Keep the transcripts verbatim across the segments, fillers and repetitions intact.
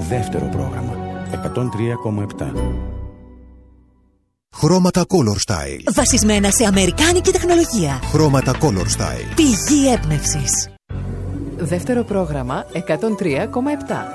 Δεύτερο πρόγραμμα εκατόν τρία κόμμα επτά. Χρώματα Color Style. Βασισμένα σε αμερικάνικη τεχνολογία. Χρώματα Color Style. Πηγή έμπνευσης. Δεύτερο πρόγραμμα εκατόν τρία κόμμα επτά.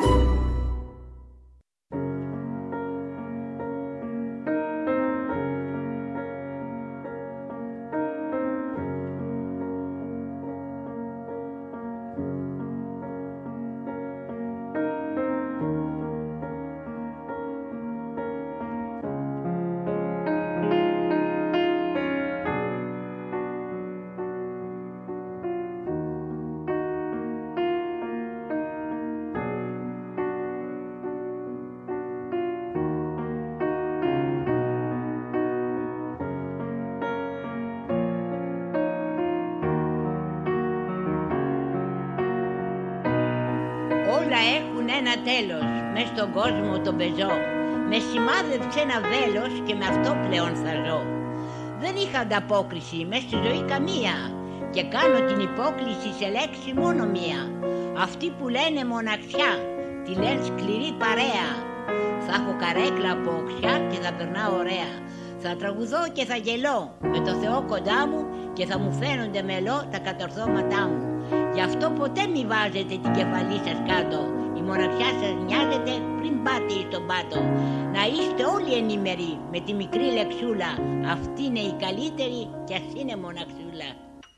Όλα έχουν ένα τέλος, μες στον κόσμο τον πεζό. Με σημάδεψε ένα βέλος και με αυτό πλέον θα ζω. Δεν είχα ανταπόκριση μες στη ζωή καμία και κάνω την υπόκληση σε λέξη μόνο μία. Αυτοί που λένε μοναξιά, τη λένε σκληρή παρέα. Θα έχω καρέκλα από οξιά και θα περνάω ωραία. Θα τραγουδώ και θα γελώ με το Θεό κοντά μου και θα μου φαίνονται μελό τα κατορθώματά μου. Γι' αυτό ποτέ μη βάζετε την κεφαλή σας κάτω. Η μοναξιά σας νοιάζεται πριν πάτε στον πάτο. Να είστε όλοι ενήμεροι με τη μικρή λεξούλα. Αυτή είναι η καλύτερη κι ας είναι μοναξούλα.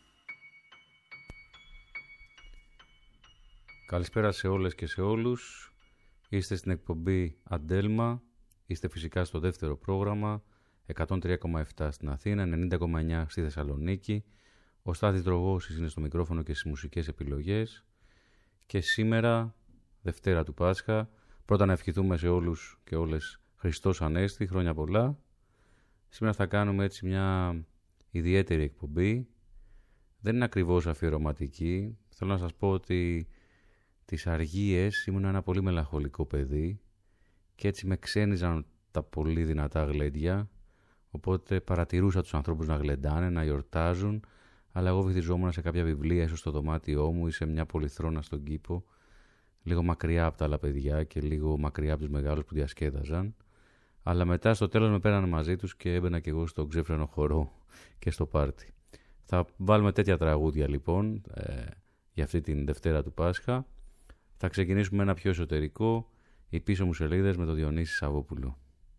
Καλησπέρα σε όλες και σε όλους. Είστε στην εκπομπή Αντέλμα. Είστε φυσικά στο δεύτερο πρόγραμμα εκατόν τρία κόμμα επτά στην Αθήνα, ενενήντα κόμμα εννιά στη Θεσσαλονίκη. Ο Στάθης Δρογώσης είναι στο μικρόφωνο και στις μουσικές επιλογές. Και σήμερα, Δευτέρα του Πάσχα, πρώτα να ευχηθούμε σε όλους και όλες Χριστός Ανέστη, χρόνια πολλά. Σήμερα θα κάνουμε έτσι μια ιδιαίτερη εκπομπή. Δεν είναι ακριβώς αφιερωματική. Θέλω να σας πω ότι τις αργίες ήμουν ένα πολύ μελαγχολικό παιδί και έτσι με ξένιζαν τα πολύ δυνατά γλέντια. Οπότε παρατηρούσα τους ανθρώπους να γλεντάνε, να γιορτάζουν, αλλά εγώ βυθιζόμουν σε κάποια βιβλία, ίσως στο δωμάτιό μου ή σε μια πολυθρόνα στον κήπο, λίγο μακριά από τα άλλα παιδιά και λίγο μακριά από τους μεγάλους που διασκέδαζαν. Αλλά μετά στο τέλος με πέρανε μαζί τους και έμπαινα και εγώ στον ξέφρενο χορό και στο πάρτι. Θα βάλουμε τέτοια τραγούδια λοιπόν ε, για αυτή την Δευτέρα του Πάσχα. Θα ξεκινήσουμε ένα πιο εσωτερικό, οι πίσω μου σελίδες με τον Διονύση Σαββόπουλο.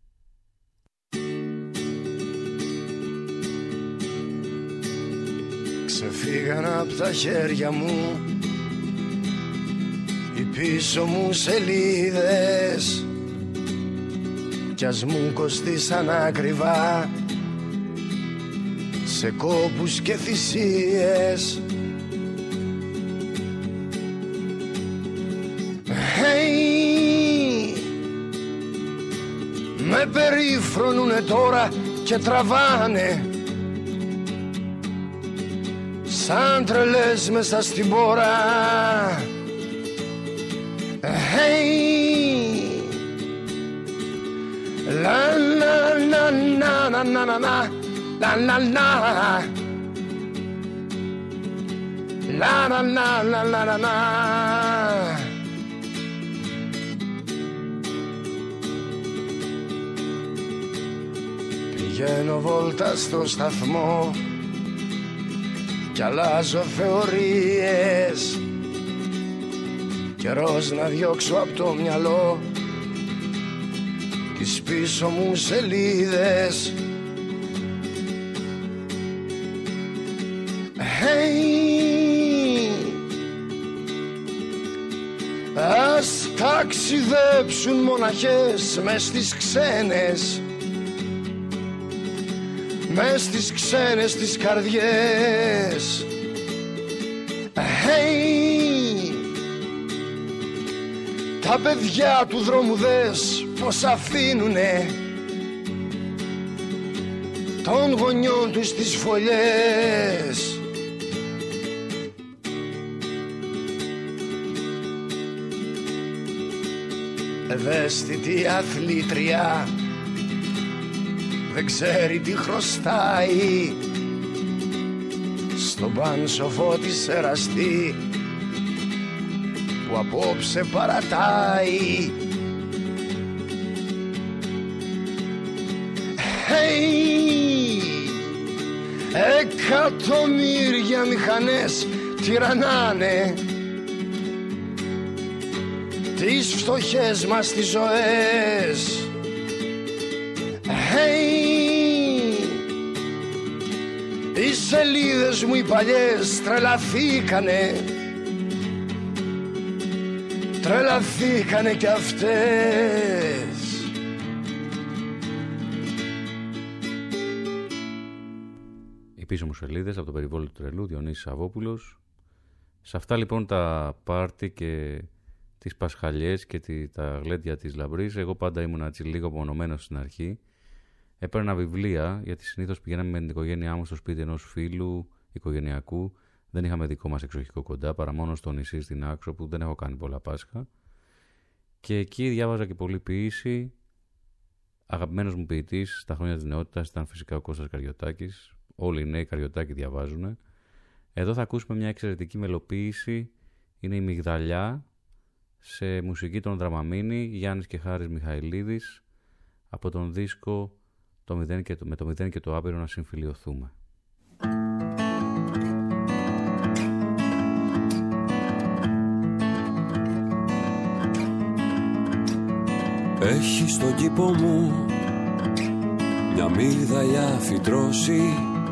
Ξεφύγαν από τα χέρια μου οι πίσω μου σελίδες κι ας μου κοστίσαν ακριβά σε κόπους και θυσίες. Hey, με περίφρονουνε τώρα και τραβάνε σαν τρελές μέσα στην πόρα. Hey, la la la la la la la la la la la la la la la la. Πηγαίνω βόλτα στο σταθμό κι αλλάζω θεωρίες. Καιρός να διώξω από το μυαλό τις πίσω μου σελίδες. Hey, ας ταξιδέψουν μοναχές μες στις ξένες, μες στις ξένες τις καρδιές. Hey, τα παιδιά του δρόμου δες πως αφήνουνε των γονιών τους τις φωλιές. Ευαίσθητη αθλήτρια δεν ξέρει τι χρωστάει στον πάνσοφο της εραστή που απόψε παρατάει. Hey! Εκατομμύρια μηχανές τυραννάνε τις φτωχές μας τις ζωές. Hey! Οι σελίδες μου οι παλιές τρελαθήκανε, τρελαθήκανε κι αυτές. Οι πίσω μου σελίδες από το περιβόλι του τρελού, Διονύσης Σαββόπουλος. Σε αυτά λοιπόν τα πάρτι και τις πασχαλιές και τη, τα γλέντια της λαμπρής, εγώ πάντα ήμουν έτσι λίγο απομονωμένος στην αρχή. Έπαιρνα βιβλία, γιατί συνήθως πηγαίναμε με την οικογένειά μου στο σπίτι ενός φίλου οικογενειακού. Δεν είχαμε δικό μας εξοχικό κοντά, παρά μόνο στο νησί στην Άξο, που δεν έχω κάνει πολλά Πάσχα. Και εκεί διάβαζα και πολλή ποίηση. Αγαπημένος μου ποιητής στα χρόνια της νεότητας ήταν φυσικά ο Κώστας Καριωτάκης. Όλοι οι νέοι Καριωτάκη διαβάζουν. Εδώ θα ακούσουμε μια εξαιρετική μελοποίηση. Είναι η Μυγδαλιά, σε μουσική των Δραμαμίνη, Γιάννης και Χάρης Μιχαηλίδης, από τον δίσκο το μηδέν και το, με το μηδέν και το άπειρο να συμφιλιωθούμε. Έχει στον κήπο μου μια μυγδαλιά φυτρώσει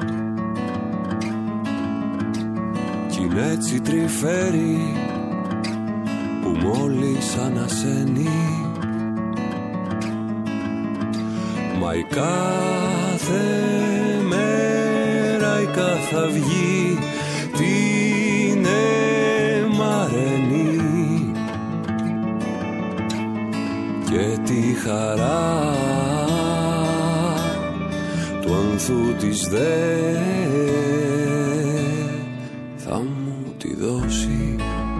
κι είναι έτσι τρυφέρη που μόλις ανασένει. Μα η κάθε μέρα η κάθε αυγή την εμαραίνει και τη χαρά του ανθού της δε θα μου τη δώσει.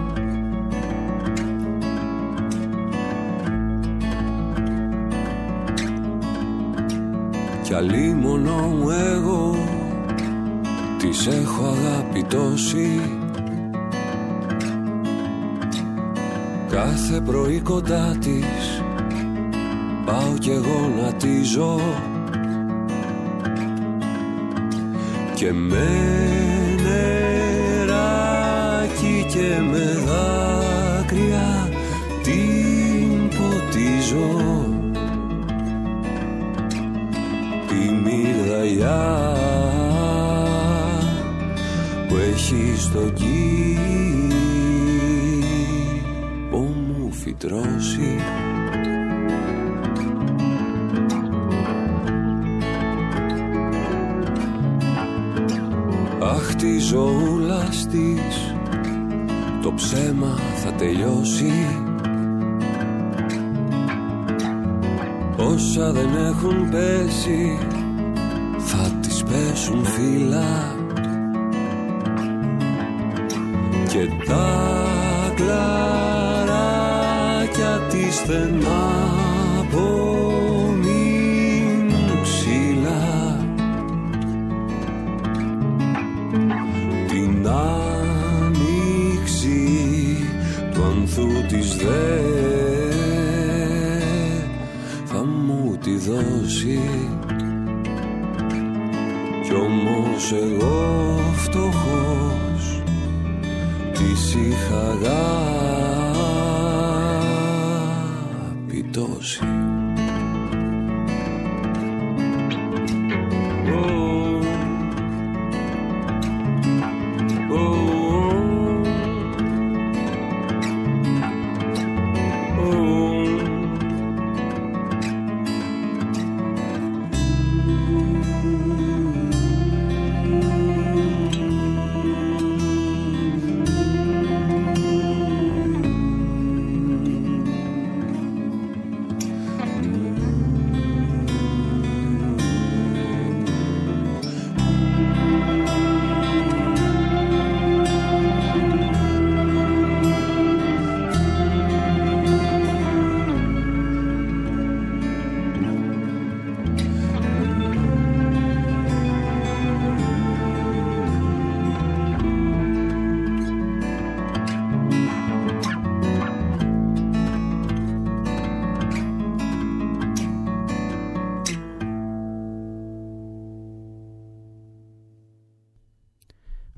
Κι αλίμονο μου εγώ της έχω αγάπη τόση, κάθε πρωί κοντά της πάω κι εγώ να τη ζω και με νεράκι και με δάκρυα την ποτίζω. Η μυγδαλιά που έχει στο κήπο μου φυτρώσει. Αχ, τη ζωούλας της το ψέμα θα τελειώσει. Όσα δεν έχουν πέσει θα τις πέσουν φύλλα και τα κλαράκια της στενά απομείνουν ξύλα. Την άνοιξη του ανθού της δε θα μου τη δώσει κι όμως εγώ φτωχός της είχα αγάπη τόση.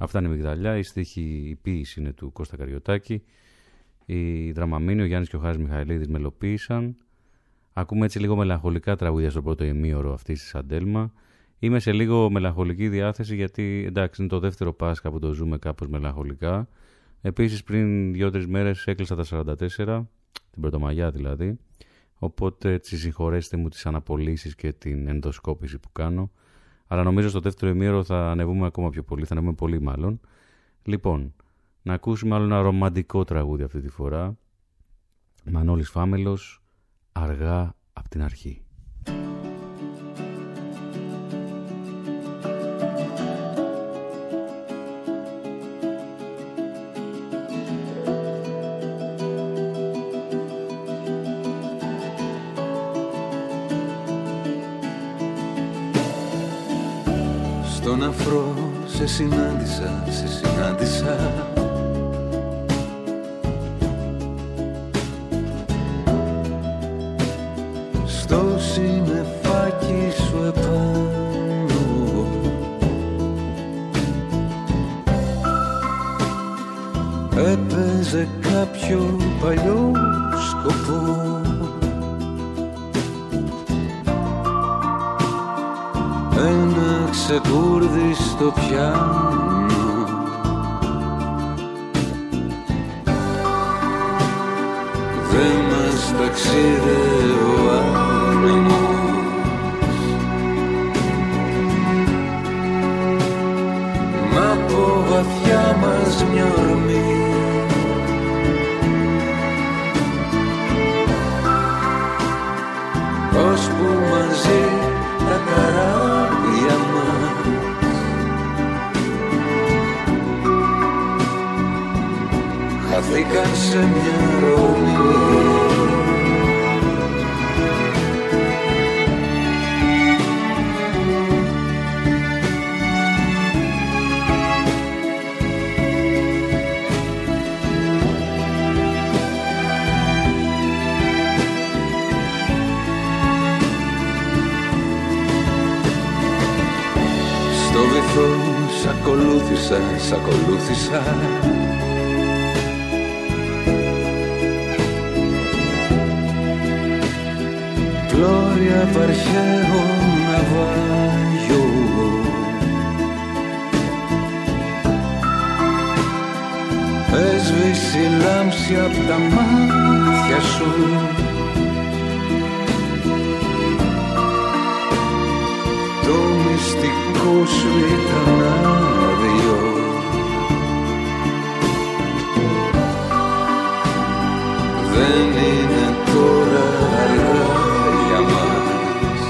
Αυτά είναι η Μυγδαλιά, η στίχη, η ποίηση είναι του Κώστα Καριωτάκη, η δραμαμίνη, ο Γιάννης και ο Χάρης Μιχαηλίδης μελοποίησαν. Ακούμε έτσι λίγο μελαγχολικά τραγούδια στο πρώτο ημίωρο αυτής της Αντέλμα. Είμαι σε λίγο μελαγχολική διάθεση γιατί εντάξει είναι το δεύτερο Πάσχα που το ζούμε κάπως μελαγχολικά. Επίσης πριν δύο-τρεις μέρες έκλεισα τα σαράντα τέσσερα, την Πρωτομαγιά δηλαδή. Οπότε έτσι συγχωρέστε μου τις αναπολύσεις και την ενδοσκόπηση που κάνω. Αλλά νομίζω στο δεύτερο ημίωρο θα ανεβούμε ακόμα πιο πολύ, θα ανεβούμε πολύ μάλλον. Λοιπόν, να ακούσουμε άλλο ένα ρομαντικό τραγούδι αυτή τη φορά. Μανώλης Φάμελος, αργά απ' την αρχή. Στον αφρό σε συνάντησα, σε συνάντησα στο συννεφάκι σου επάνω. Έπαιζε κάποιο παλιό σκοπό. Ένα ξεκούρδι στο πιάνο. Δεν μας ταξίδε ο άνεμος. Μα από βαθιά μας μια ορμή. Ώσπου μαζί τα καράβια μας χαθήκαν σε μια ρομή. Στο βυθό σ' ακολούθησα, σ' ακολούθησα. Γλώρια παρχαίο ναυάγιο. Έσβησε η λάμψη απ' τα μάτια σου. Το μυστικό σου ήταν άδειο. Δεν είναι τώρα αργά για μας.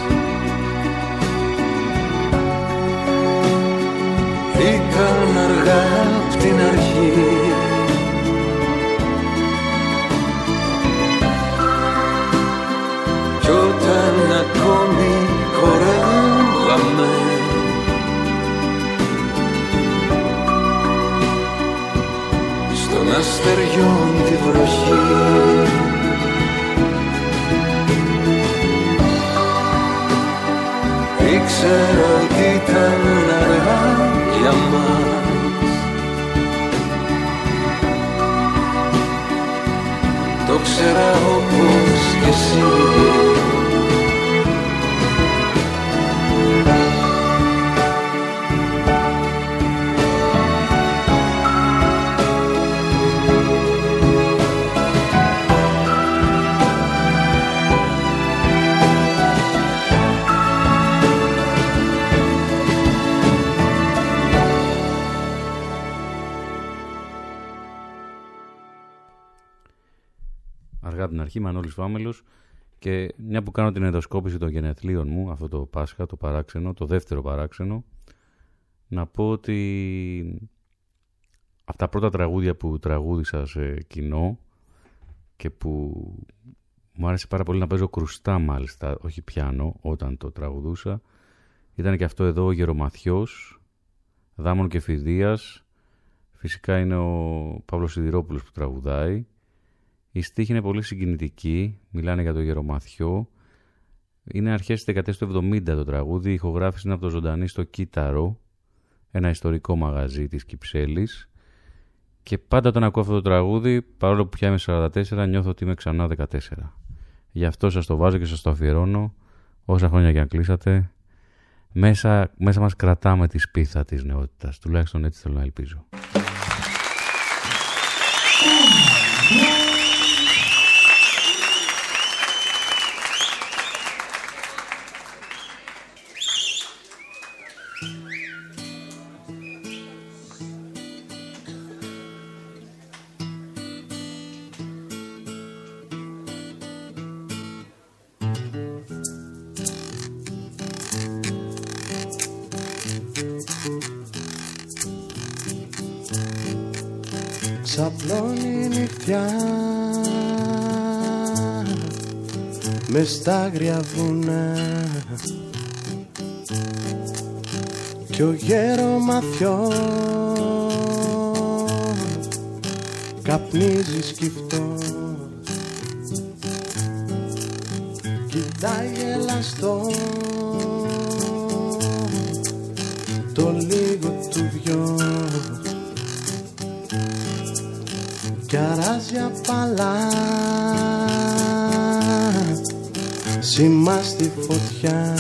Ήταν αργά απ' την αρχή. Κι όταν ακόμη χορεύαμε στον αστεριών τη βροχή. Ήξερα ότι ήταν αργά για μας. Το ξέρα όπως κι εσύ. Αργά από την αρχή, Μανώλης Φάμελος. Και μια που κάνω την ενδοσκόπηση των γενεθλίων μου, αυτό το Πάσχα, το παράξενο, το δεύτερο παράξενο, να πω ότι αυτά τα πρώτα τραγούδια που τραγούδισα σε κοινό και που μου άρεσε πάρα πολύ να παίζω κρουστά μάλιστα, όχι πιάνο, όταν το τραγουδούσα, ήταν και αυτό εδώ ο Γερομαθιός, Δάμων και Φιδίας. Φυσικά είναι ο Παύλος Σιδηρόπουλος που τραγουδάει. Η στίχη είναι πολύ συγκινητική, μιλάνε για το Γερομαθιό. Είναι αρχές της δεκαετίας του εβδομήντα το τραγούδι, η ηχογράφηση είναι από το Ζωντανή στο κύτταρο. ένα ιστορικό μαγαζί της Κυψέλης, και πάντα όταν ακούω αυτό το τραγούδι, παρόλο που πια είμαι σαράντα τέσσερα, νιώθω ότι είμαι ξανά δεκατέσσερα. Γι' αυτό σας το βάζω και σας το αφιερώνω, όσα χρόνια και αν κλείσατε. Μέσα, μέσα μας κρατάμε τη σπίθα της νεότητας, τουλάχιστον έτσι θέλω να ελπίζω. Ξαπλώνει νυχτιά μες στα άγρια βουνά κι ο γέρομαθιός καπνίζει σκυφτός, κοιτάει γελαστό το λίγο του βιός κι αράζει απαλά σήμα στη φωτιά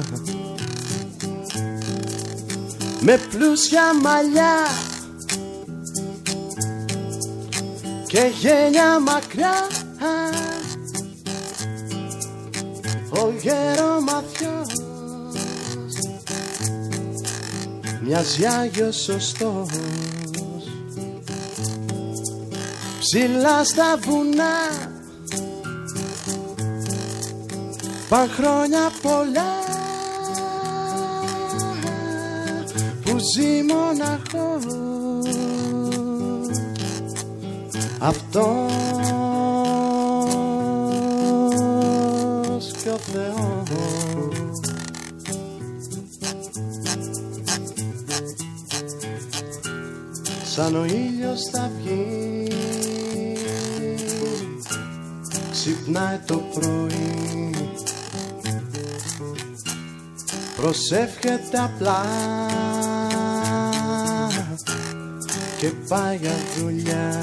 με πλούσια μαλλιά και γένια μακριά. Ο γερομαθιός μοιάζει Άγιος σωστός, ψηλά στα βουνά παν χρόνια πολλά που ζει μοναχός αυτός και ο Θεός. Σαν ο ήλιος θα βγει, ξυπνάει το πρωί, προσεύχεται απλά και πάει για δουλειά.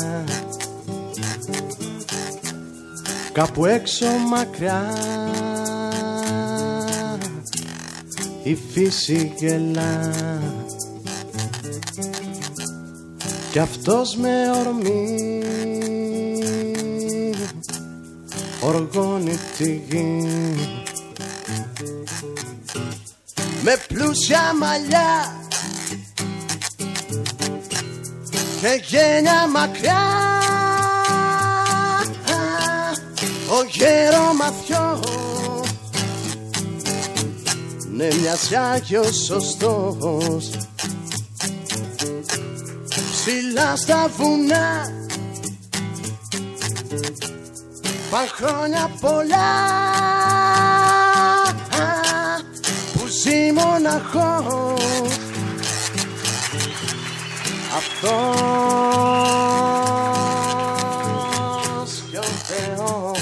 Κάπου έξω μακριά η φύση γελά κι αυτός με ορμή οργώνει τη γη. Με πλούσια μαλλιά και γένια μακριά ο γερομαθιός ναι μοιάζει Άγιος σωστός, ψηλά στα βουνά παν χρόνια πολλά που ζει μοναχός αυτός και ο Θεός.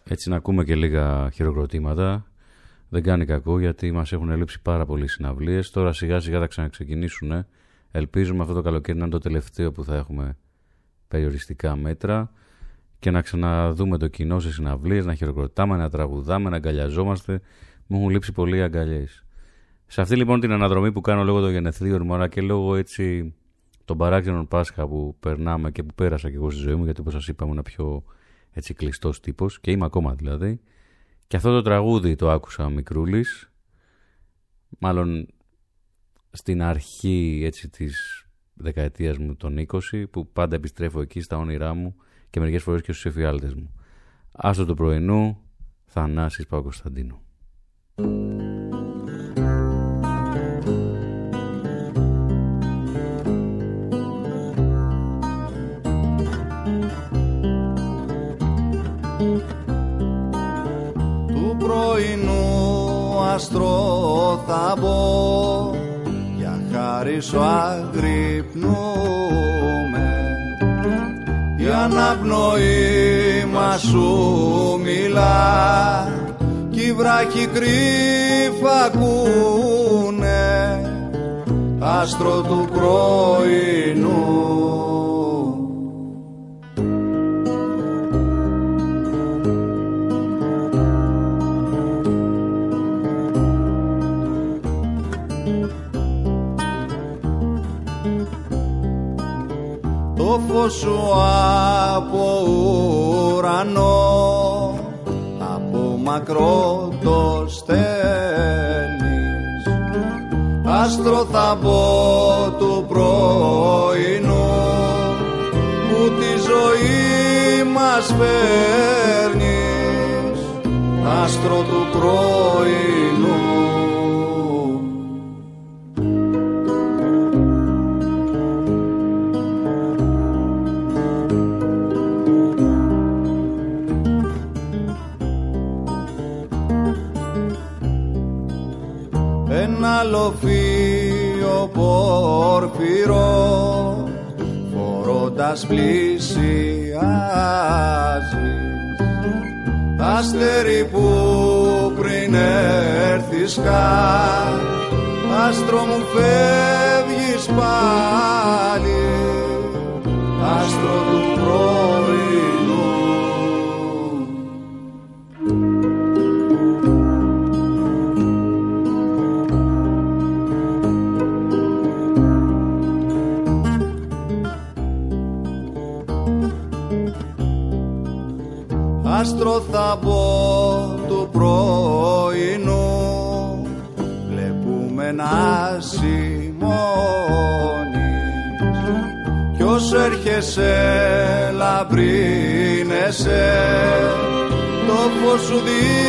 Έτσι να ακούμε και λίγα χειροκροτήματα. Δεν κάνει κακό γιατί μας έχουν λείψει πάρα πολλοί συναυλίες. Τώρα σιγά σιγά θα ξαναξεκινήσουν. Ελπίζουμε αυτό το καλοκαίρι να είναι το τελευταίο που θα έχουμε περιοριστικά μέτρα και να ξαναδούμε το κοινό σε συναυλίες, να χειροκροτάμε, να τραγουδάμε, να αγκαλιαζόμαστε. Μου έχουν λείψει πολλοί αγκαλιές. Σε αυτή λοιπόν την αναδρομή που κάνω λόγω των γενεθλίων μου, αλλά και λόγω έτσι των παράξενων Πάσχα που περνάμε και που πέρασα και εγώ στη ζωή μου, γιατί όπως σας είπα ήμουν πιο έτσι κλειστός τύπος και είμαι ακόμα δηλαδή. Και αυτό το τραγούδι το άκουσα μικρούλης, μάλλον στην αρχή έτσι της δεκαετίας μου των είκοσι, που πάντα επιστρέφω εκεί στα όνειρά μου και μερικές φορές και στους εφιάλτες μου. Άστο του πρωινού, Θανάσης Παπακοσταντίνου. Του πρωινού άστρο θα μπω, για χάρη σου αγρυπνούμε, η αναπνοή μας σου μιλά κι οι βράχοι κρύφα ακούνε, άστρο του πρωινού. Το φως σου από ουρανό, από μακρό το στέλνεις, άστρο θα μπω του πρωινού που τη ζωή μας φέρνεις, άστρο του πρωινού. Ένα λοφείο πορφυρό φορώντας πλησιάζεις, άστερι που πριν έρθεις καν, άστρο μου φεύγεις πάλι, άστρο του πρωινού. Άστρο θα μπω του πρωινού, βλέπουμε να σημώνεις κι ως έρχεσαι λαμπρίνεσαι, το φως σου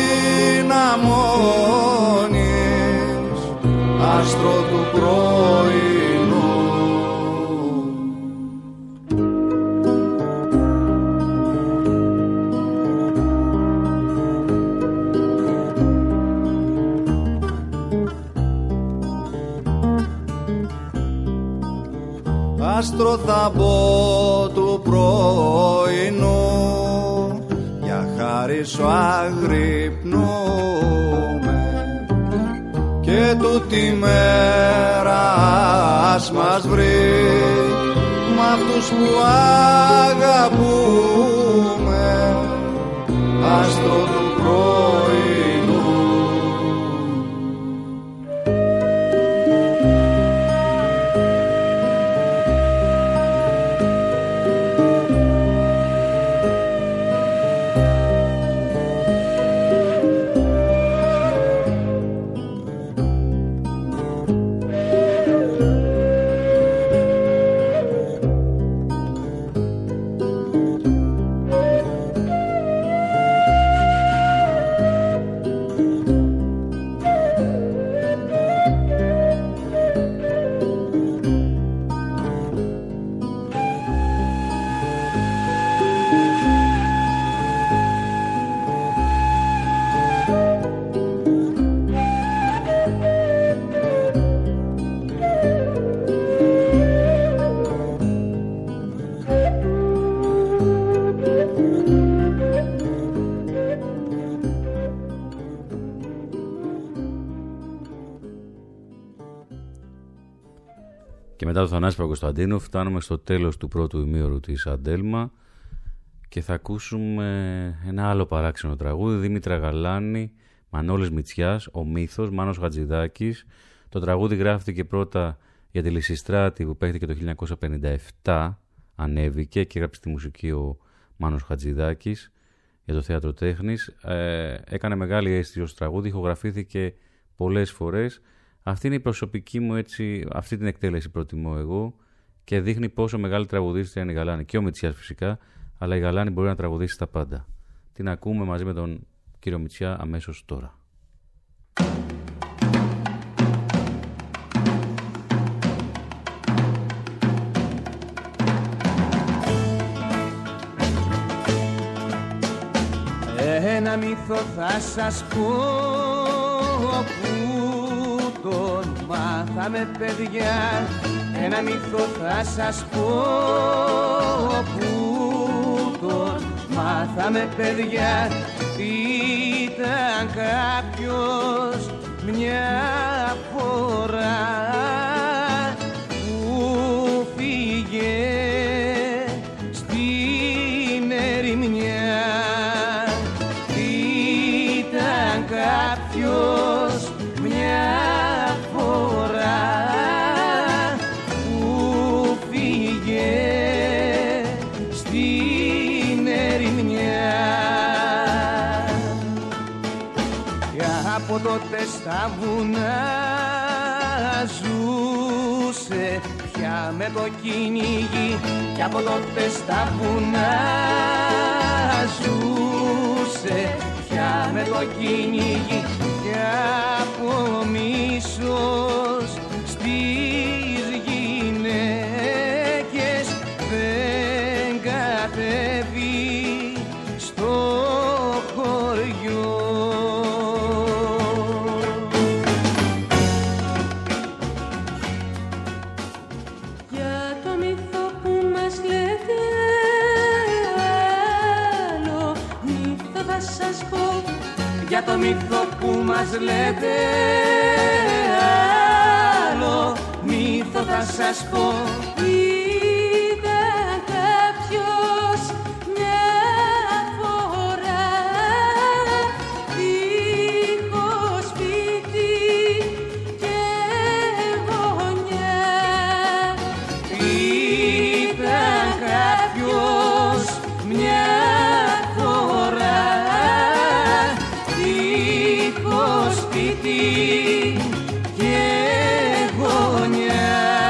δυναμώνεις, άστρο του πρωινού. Άστρο θα μπω του πρωινού, για χάρη σου αγρυπνούμε και τούτη μέρα ας μας βρει μ' αυτούς που αγαπούμε, άστρο του πρωινού. Και μετά το Θανάση Παπακοσταντίνου φτάνουμε στο τέλος του πρώτου ημίωρου της Αντέλμα και θα ακούσουμε ένα άλλο παράξενο τραγούδι, Δήμητρα Γαλάνη, Μανώλης Μητσιάς, ο Μύθος, Μάνος Χατζηδάκης. Το τραγούδι γράφτηκε πρώτα για τη Λυσιστράτη που παίχτηκε το χίλια εννιακόσια πενήντα επτά, ανέβηκε και έγραψε τη μουσική ο Μάνος Χατζηδάκης για το Θέατρο Τέχνης. Ε, έκανε μεγάλη αίσθηση ως τραγούδι, ηχογραφήθηκε πολλές φορές. Αυτή είναι η προσωπική μου, έτσι, αυτή την εκτέλεση προτιμώ εγώ και δείχνει πόσο μεγάλη τραγουδίστρια είναι η Γαλάνη. Και ο Μητσιάς φυσικά, αλλά η Γαλάνη μπορεί να τραγουδήσει τα πάντα. Την ακούμε μαζί με τον κύριο Μητσιά αμέσως τώρα. Ένα μύθο θα σας πω που τον μάθαμε παιδιά. Ένα μύθο θα σας πω που τον μάθαμε παιδιά. Ήταν κάποιος μια φορά που φύγε στην ερημιά. Ήταν κάποιος μια φορά που φύγε στην ερημιά. Και από τότε στα βουνά ζούσε πια με το κυνήγι. Και από τότε στα βουνά ζούσε πια με το κυνήγι. Και από μίσος στις γυναίκες δεν κατέβει στο χωριό. Για το μύθο που μας λέτε άλλο μύθο θα σας πω. Για το μύθο που μας λέτε άλλο μύθο θα σας πω. Ήταν κάποιος μια φορά δίχως σπίτι και γωνιά. Ήταν κάποιος μια φορά δίχως σπίτι και γωνιά.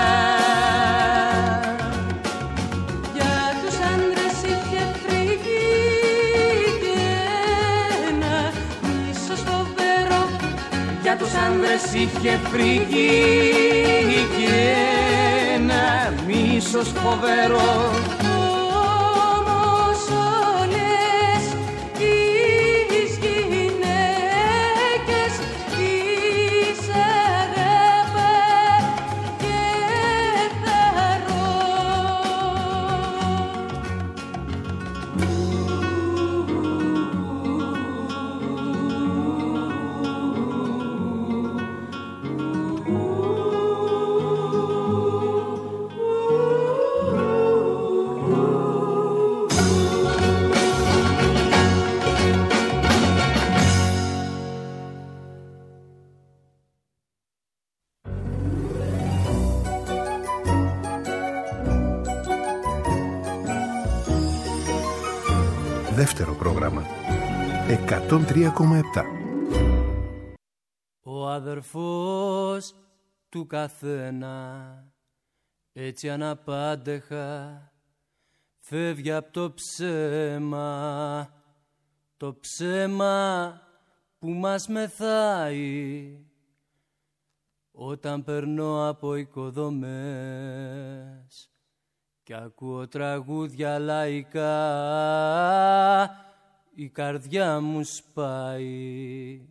Για τους άντρες είχε φύγει και ένα μίσος φοβερό. Για τους άντρες είχε φύγει και ένα μίσος φοβερό. Όμως όλες τις γυναίκες τις αγάπα και χαρώ. Δεύτερο πρόγραμμα εκατόν τρία κόμμα επτά. Ο αδερφός του καθένα έτσι αναπάντεχα φεύγει από το ψέμα, το ψέμα που μας μεθάει όταν περνώ από οικοδομές κι ακούω τραγούδια λαϊκά, η καρδιά μου σπάει.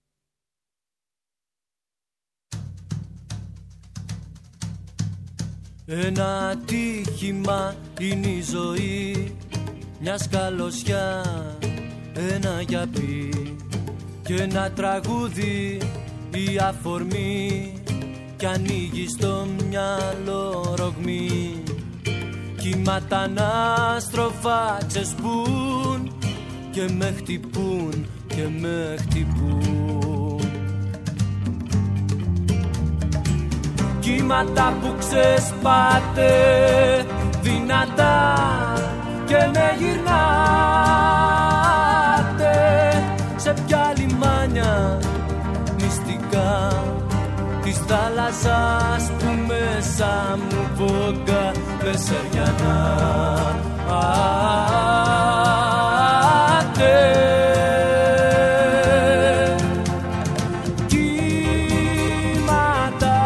Ένα ατύχημα είναι η ζωή, μια σκαλωσιά, ένα γιαπί και ένα τραγούδι η αφορμή κι ανοίγει στο μυαλό ρογμή. Κύματα ανάστροφα ξεσπούν και με χτυπούν και με χτυπούν. Κύματα που ξεσπάτε δυνατά και με γυρνάτε σε ποια λιμάνια μυστικά της θάλασσας που μέσα μου βόγκα μεσαιριανά. Άτε κύματα,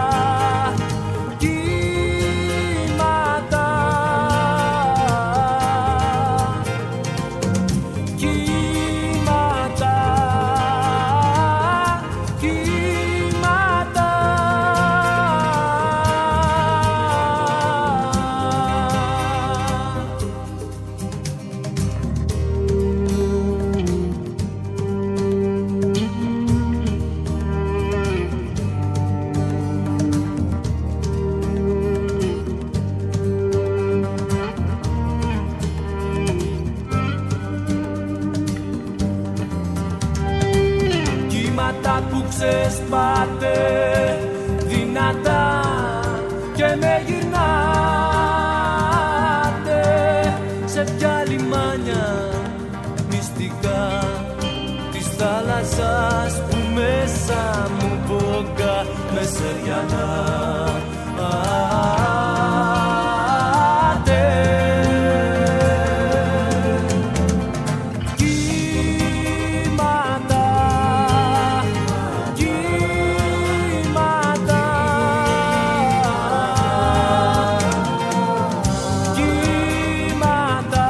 κύματα, κύματα, κύματα. Κύματα που ξεσπάτε δυνατά και με γυρνάτε σε ποια λιμάνια μυστικά της θάλασσας που μέσα μου βόγκα μεσαιριανά. Άτε κύματα, κύματα, κύματα,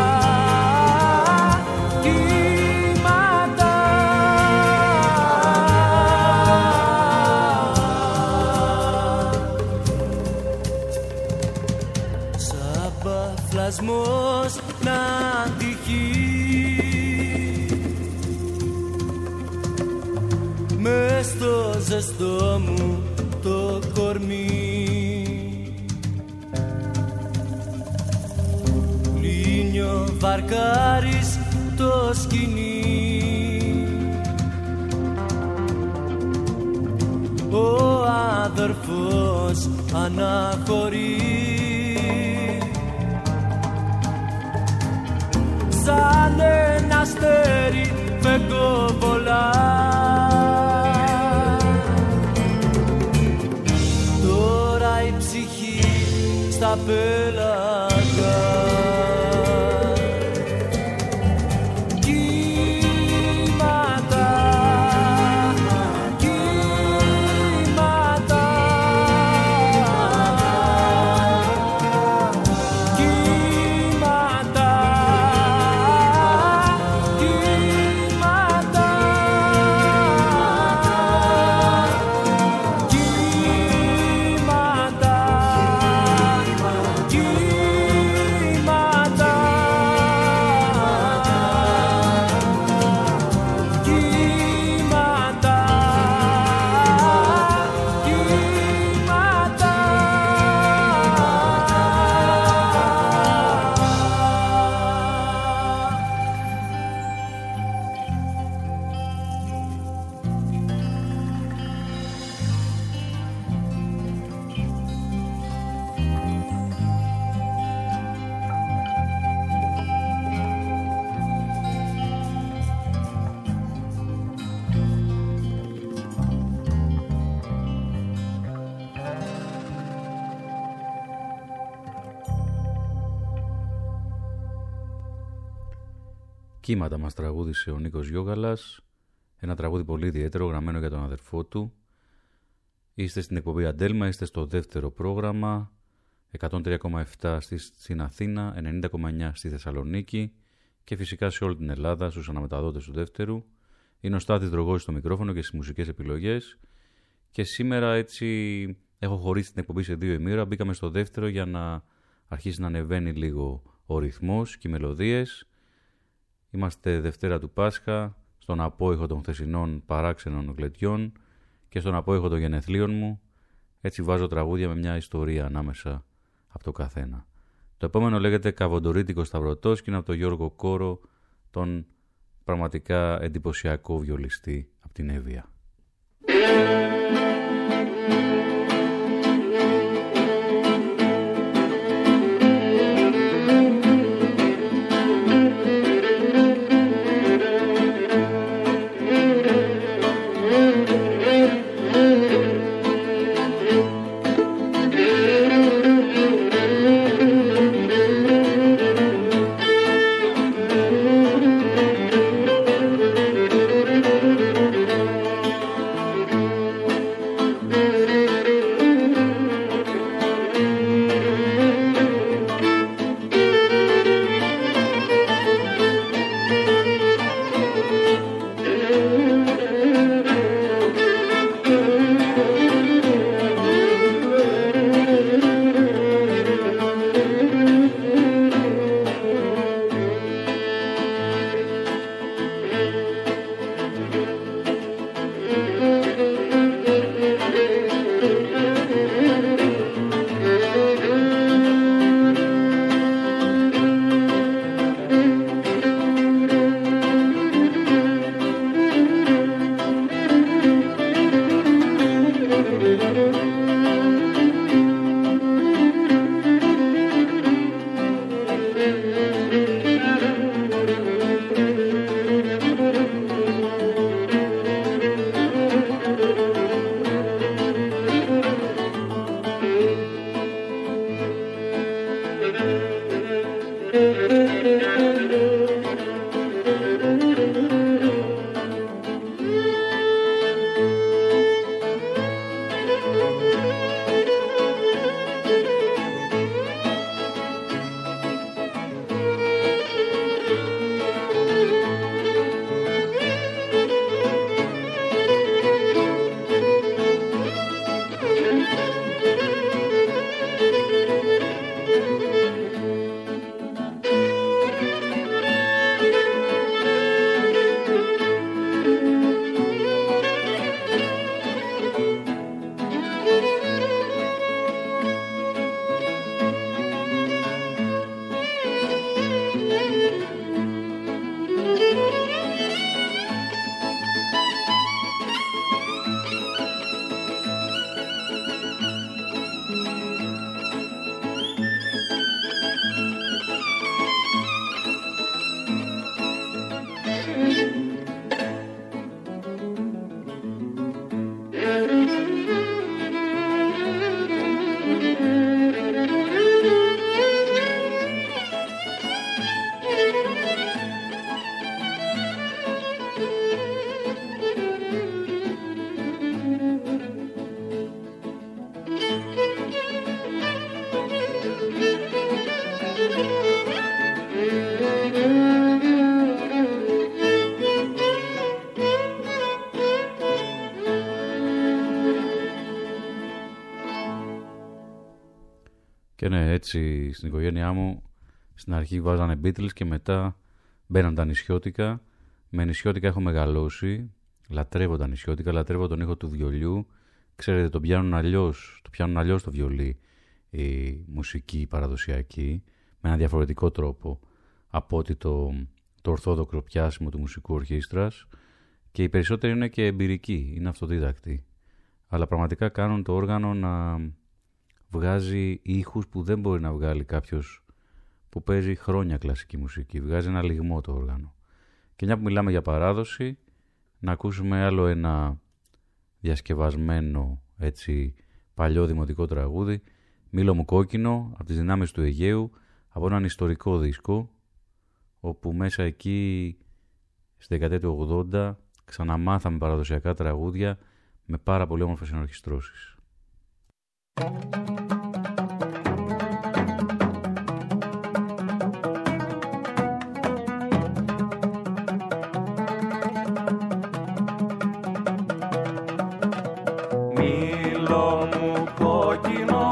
κύματα. Σαν παφλασμός να τυχεί μες στο ζεστό μου το κορμί. Λίνιο βαρκάρεις το σκηνή. Ο αδερφός αναχωρεί σαν ένα αστέρι φεγγοβολά. Τώρα η ψυχή στα πέλαγα. Κύματα, κύματα, κύματα, κύματα, κύματα, κύματα, Κύματα μας τραγούδισε ο Νίκος Γιώγαλας, ένα τραγούδι πολύ ιδιαίτερο γραμμένο για τον αδερφό του. Είστε στην εκπομπή Αντέλμα, είστε στο δεύτερο πρόγραμμα, εκατόν τρία κόμμα επτά στην Αθήνα, ενενήντα κόμμα εννιά στη Θεσσαλονίκη και φυσικά σε όλη την Ελλάδα στους αναμεταδότες του δεύτερου. Είναι ο Στάθης Δρογός στο μικρόφωνο και στις μουσικές επιλογές και σήμερα έτσι έχω χωρίσει την εκπομπή σε δύο ημίρα. Μπήκαμε στο δεύτερο για να αρχίσει να ανεβαίνει λίγο ο ρυθμός και οι μελωδίες. Είμαστε Δευτέρα του Πάσχα, στον απόϊχο των χθεσινών παράξενων γλεντιών και στον απόϊχο των γενεθλίων μου. Έτσι βάζω τραγούδια με μια ιστορία ανάμεσα από το καθένα. Το επόμενο λέγεται Καβοντορίτικο Σταυρωτός και είναι από τον Γιώργο Κόρο, τον πραγματικά εντυπωσιακό βιολιστή από την Εύβοια. Και ναι, έτσι στην οικογένειά μου στην αρχή βάζανε Beatles και μετά μπαίναν τα νησιώτικα. Με νησιώτικα έχω μεγαλώσει, λατρεύω τα νησιώτικα, λατρεύω τον ήχο του βιολιού. Ξέρετε, το πιάνουν αλλιώς, το πιάνουν αλλιώς το βιολί η μουσική παραδοσιακή, με ένα διαφορετικό τρόπο από ότι το, το ορθόδοξο πιάσιμο του μουσικού ορχήστρας, και οι περισσότεροι είναι και εμπειρικοί, είναι αυτοδίδακτοι. Αλλά πραγματικά κάνουν το όργανο να βγάζει ήχους που δεν μπορεί να βγάλει κάποιος που παίζει χρόνια κλασική μουσική. Βγάζει ένα λιγμό το όργανο. Και μια που μιλάμε για παράδοση, να ακούσουμε άλλο ένα διασκευασμένο, έτσι, παλιό δημοτικό τραγούδι, «Μήλο μου κόκκινο», από τις δυνάμεις του Αιγαίου, από έναν ιστορικό δίσκο, όπου μέσα εκεί στη δεκαετία του ογδόντα ξαναμάθαμε παραδοσιακά τραγούδια με πάρα πολύ όμορφες ενορχιστρώσεις. Μήλο μου κόκκινο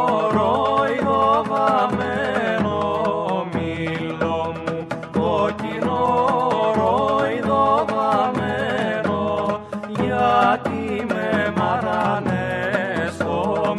ροϊδοβαμένο, μήλο μου κόκκινο ροϊδοβαμένο, γιατί με μαράνε στο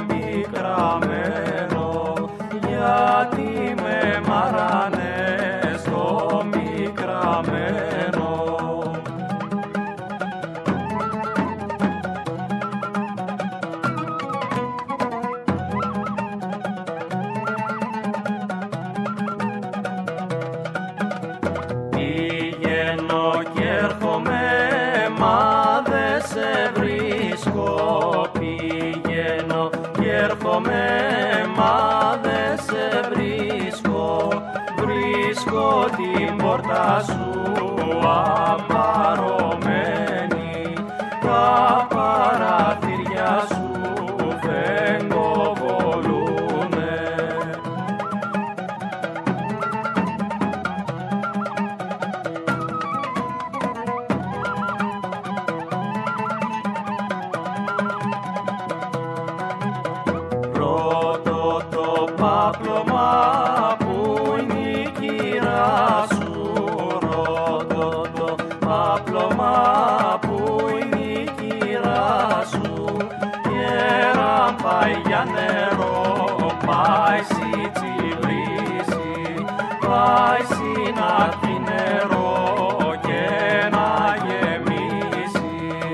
Απάρωμαι, μα δε σε βρίσκω, βρίσκω την πόρτα σου απαρωμένη, τα παραθυριά σου φεγγοβολούνε. Ρωτώ το πάπλωμα που είναι η κυρά σου, ρωτώ το πάπλωμα που είναι η κυρά σου, γέρα πάει για νερό, πάει σι τσιλήσει, πάει σι να πει νερό και να γεμίσει.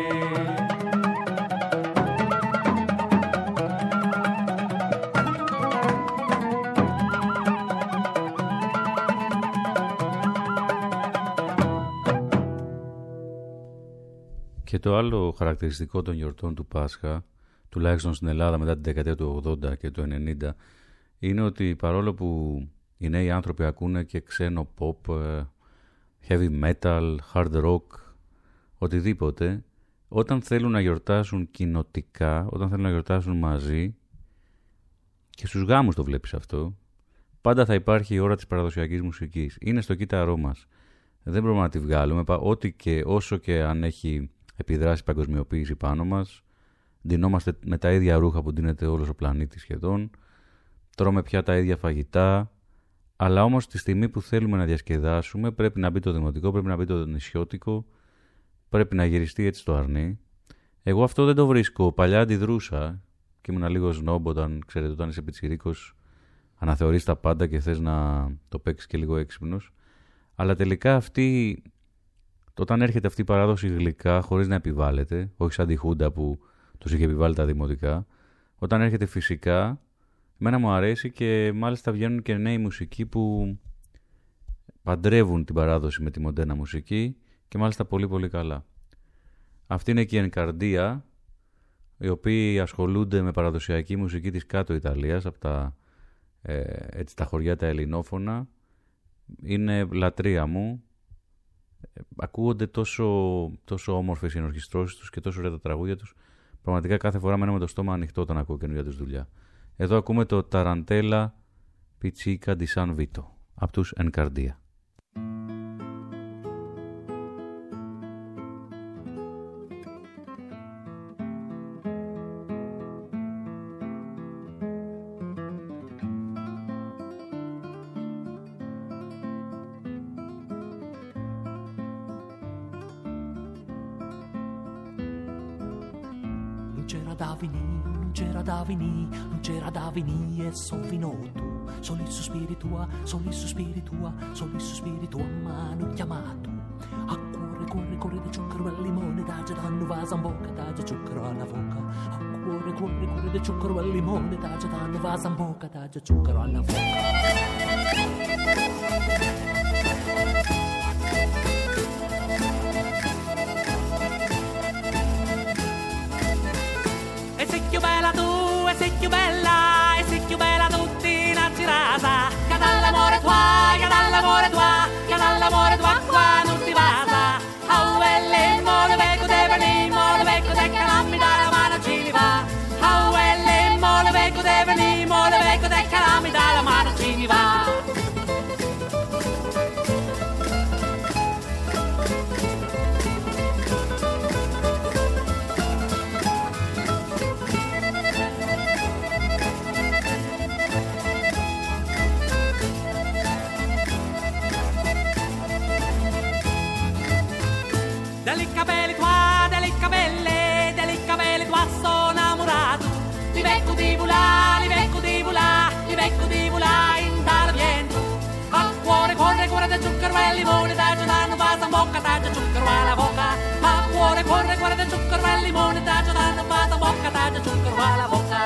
Και το άλλο χαρακτηριστικό των γιορτών του Πάσχα, τουλάχιστον στην Ελλάδα μετά την δεκαετία του ογδόντα και του ενενήντα, είναι ότι παρόλο που οι νέοι άνθρωποι ακούνε και ξένο pop, heavy metal, hard rock, οτιδήποτε, όταν θέλουν να γιορτάσουν κοινοτικά, όταν θέλουν να γιορτάσουν μαζί, και στους γάμους το βλέπεις αυτό, πάντα θα υπάρχει η ώρα της παραδοσιακής μουσικής. Είναι στο κύτταρό μας. Δεν μπορούμε να τη βγάλουμε, ό,τι και όσο και αν έχει επιδράσει παγκοσμιοποίηση πάνω μας, ντυνόμαστε με τα ίδια ρούχα που ντύνεται όλος ο πλανήτης σχεδόν, τρώμε πια τα ίδια φαγητά, αλλά όμως τη στιγμή που θέλουμε να διασκεδάσουμε πρέπει να μπει το δημοτικό, πρέπει να μπει το νησιώτικο, πρέπει να γυριστεί έτσι το αρνί. Εγώ αυτό δεν το βρίσκω. Παλιά αντιδρούσα και ήμουν λίγο σνόμπ όταν, ξέρετε, όταν είσαι πιτσιρίκος, αναθεωρείς τα πάντα και θες να το παίξεις και λίγο έξυπνος. Αλλά τελικά αυτή, όταν έρχεται αυτή η παράδοση γλυκά, χωρίς να επιβάλλεται, όχι σαν τη Χούντα που τους είχε επιβάλει τα δημοτικά, όταν έρχεται φυσικά, εμένα μου αρέσει και μάλιστα βγαίνουν και νέοι μουσικοί που παντρεύουν την παράδοση με τη μοντέρνα μουσική και μάλιστα πολύ πολύ καλά. Αυτή είναι και η Ενκαρδία, οι οποίοι ασχολούνται με παραδοσιακή μουσική της κάτω Ιταλίας, από τα, ε, έτσι, τα χωριά τα ελληνόφωνα. Είναι λατρεία μου. Ακούγονται τόσο, τόσο όμορφες οι ενορχιστρώσεις τους και τόσο ωραία τα τραγούδια τους. Πραγματικά κάθε φορά μένω με το στόμα ανοιχτό όταν ακούω καινούργια τους δουλειά. Εδώ ακούμε το Ταραντέλα Πιτσίκα ντι Σαν Βίτο από τους Ενκαρδία. Non c'era da venire e son venuto, solo il sospiro tua, solo il sospiro tua, solo il sospiro tua m'hanno chiamato. A cuore, corre, corre da zucchero al limone, da già danno vasa in bocca, da già zucchero alla bocca. A cuore, corre, corre da zucchero al limone, da già danno vasa in bocca, da già zucchero alla bocca. Più bella e sei più bella tutti in girasa, che dall'amore tua, che dall'amore tua, che dall'amore tua qua non ti vasa. Oh elle mole vecchio de venire, mole vecchio de che non mi dà la mano ci li va. Oh elle mole vecchio de venire, mole vecchio de che non mi dà la mano ci li va. Zucchero e limone, da già danno vasa in bocca, da già zucchero alla bocca. A cuore, corre, cuore da zucchero e limone, da già danno vasa in bocca, da già zucchero alla bocca.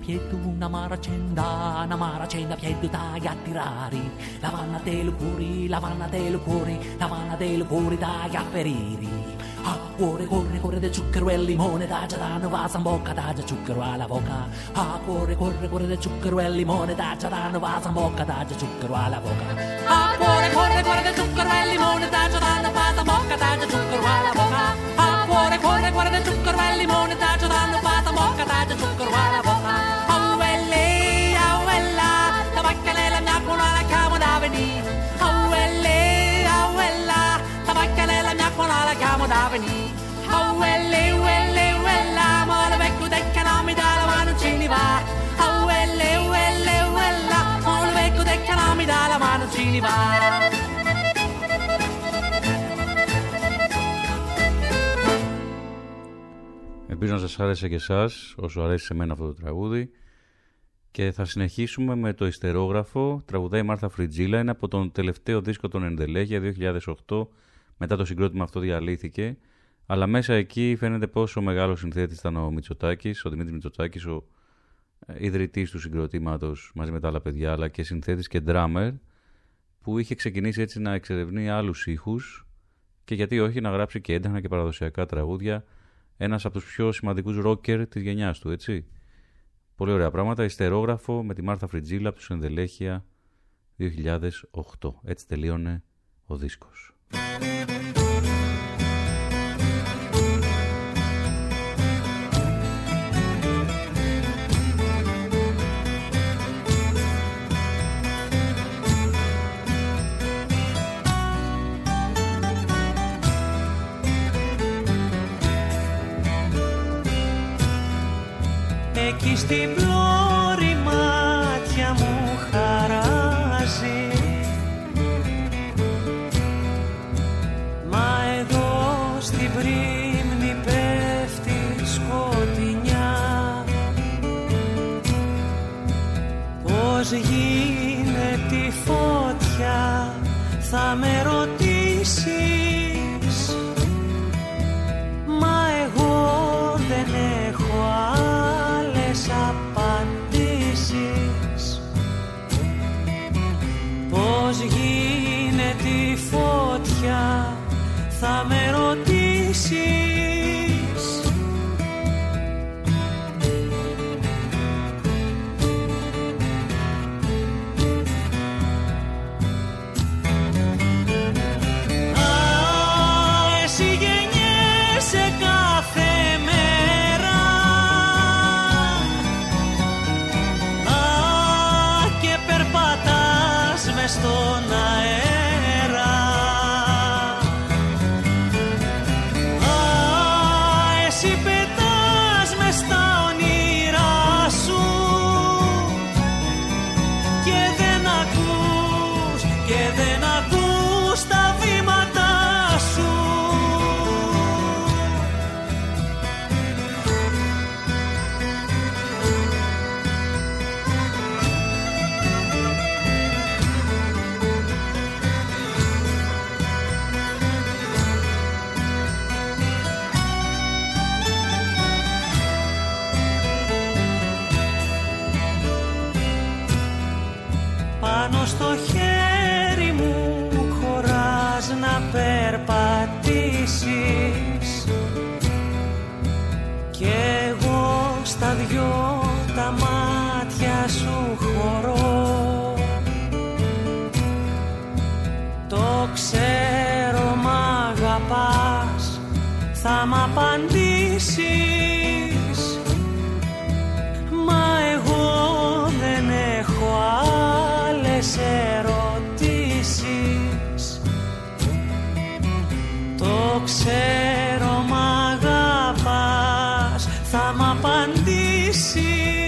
pietto una maracenda, una maracenda pietto dagli attirari, la vanna dei cuori, la vanna dei cuori, la vanna dei cuori dagli afferiri. Ah, cuore, corre, corre del zucchero e limone, da già danno va in bocca, da già zucchero alla bocca. Ah, cuore, corre, corre del zucchero e limone, da già danno va in bocca, da già zucchero alla bocca. Ah, cuore, corre, corre del zucchero e limone, da già danno va in bocca, da già zucchero alla bocca. Ah, cuore, corre, corre del zucchero e limone, da già danno va in bocca, da già zucchero alla bocca. Oh, e lei, oh, e là, la baccalella mia con la chiamo da venire. Oh, e lei, oh, e là, la baccalella mia con la chiamo da venire. Oh, e lei, oh, e lei, oh, e là, ma la vecchio del caname dalla mano ci ne va. Oh, e lei, oh, e lei, oh, e là, ma la vecchio del caname dalla mano ci ne va. Ελπίζω να σας άρεσε και εσάς όσο αρέσει σε μένα αυτό το τραγούδι. Και θα συνεχίσουμε με το Ιστερόγραφο. Τραγουδάει η Μάρθα Φριτζίλα. Είναι από τον τελευταίο δίσκο των Ενδελέχεια δύο χιλιάδες οκτώ. Μετά το συγκρότημα αυτό διαλύθηκε. Αλλά μέσα εκεί φαίνεται πόσο μεγάλο συνθέτης ήταν ο Μητσοτάκης, ο Δημήτρης Μητσοτάκης, ο ιδρυτής του συγκροτήματος μαζί με τα άλλα παιδιά, αλλά και συνθέτης και ντράμερ, που είχε ξεκινήσει έτσι να εξερευνεί άλλους ήχους και γιατί όχι να γράψει και ένταχνα και παραδοσιακά τραγούδια. Ένας από τους πιο σημαντικούς ρόκερ της γενιάς του, έτσι. Πολύ ωραία πράγματα. Ιστερόγραφο με τη Μάρθα Φριτζίλα από τους Ενδελέχεια δύο χιλιάδες οκτώ. Έτσι τελείωνε ο δίσκος. Εκεί στην πλώρη μάτια μου χαράζει, μα εδώ στην πρίμνη πέφτει σκοτεινιά. Πώς γίνεται η φώτια θα με ρωτήσεις, μα εγώ δεν έχω άλλες απαντήσεις. Πώς γίνεται η φώτια θα με ρωτήσεις. Στον αέρα, α, εσύ πετάς μες στα όνειρά σου και δεν ακούς, και δεν ακούς τα βήματα σου. Πάνω στο χέρι μου χωράς να περπατήσεις κι εγώ στα δυο τα μάτια σου χωρώ. Το ξέρω μ' αγαπάς, θα μ' απαντήσεις, μα εγώ δεν έχω άλλες ερωτήσεις. Το ξέρω μ' αγαπάς, θα μ' απαντήσεις.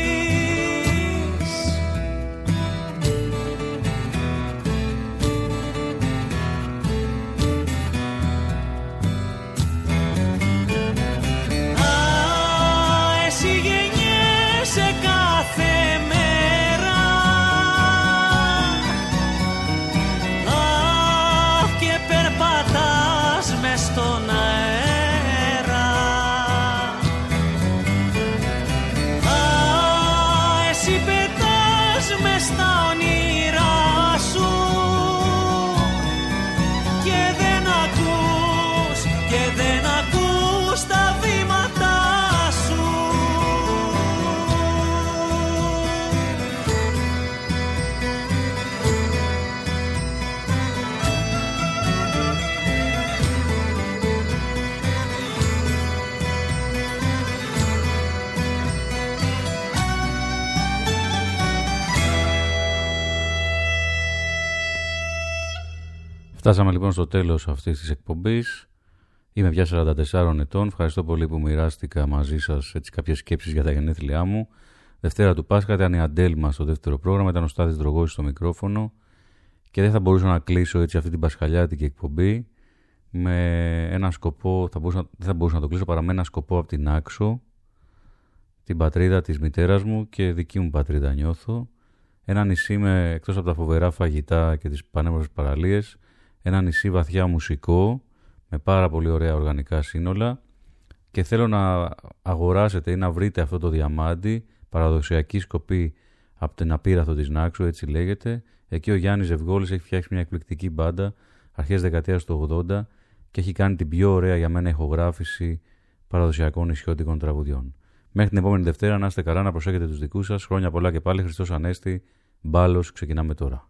Στον αέρα, α, Φτάσαμε λοιπόν στο τέλος αυτής της εκπομπής. Είμαι πια σαράντα τεσσάρων ετών. Ευχαριστώ πολύ που μοιράστηκα μαζί σας έτσι κάποιες σκέψεις για τα γενέθλιά μου. Δευτέρα του Πάσχα ήταν η Αντέλμα στο δεύτερο πρόγραμμα, ήταν ο Στάθης Δρογός στο μικρόφωνο και δεν θα μπορούσα να κλείσω έτσι αυτή την πασχαλιάτικη εκπομπή με ένα σκοπό, θα μπορούσα, δεν θα μπορούσα να το κλείσω παρά με ένα σκοπό από την Άξο, την πατρίδα της μητέρας μου και δική μου πατρίδα νιώθω. Ένα νησί με, εκτός από τα φοβερά φαγητά και τις πανέμορφες παραλίες, ένα νησί βαθιά μουσικό με πάρα πολύ ωραία οργανικά σύνολα και θέλω να αγοράσετε ή να βρείτε αυτό το διαμάντι, παραδοσιακή σκοπή από την απείραθο της Νάξου, έτσι λέγεται. Εκεί ο Γιάννης Ζευγόλης έχει φτιάξει μια εκπληκτική μπάντα αρχές δεκαετίας του ογδόντα και έχει κάνει την πιο ωραία για μένα ηχογράφηση παραδοσιακών νησιώτικων τραγουδιών. Μέχρι την επόμενη Δευτέρα να είστε καλά, να προσέχετε τους δικούς σας. Χρόνια πολλά και πάλι. Χριστός Ανέστη, Μπάλος, ξεκινάμε τώρα.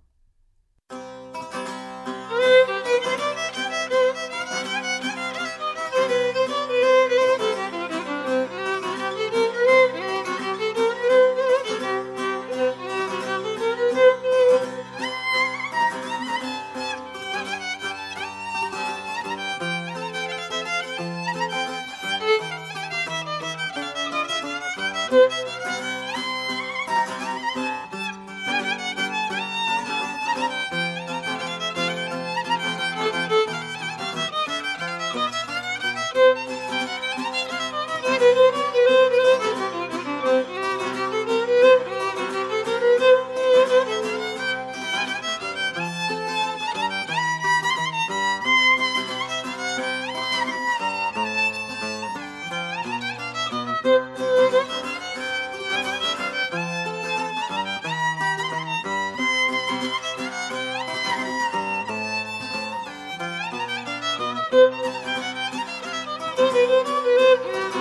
Thank you.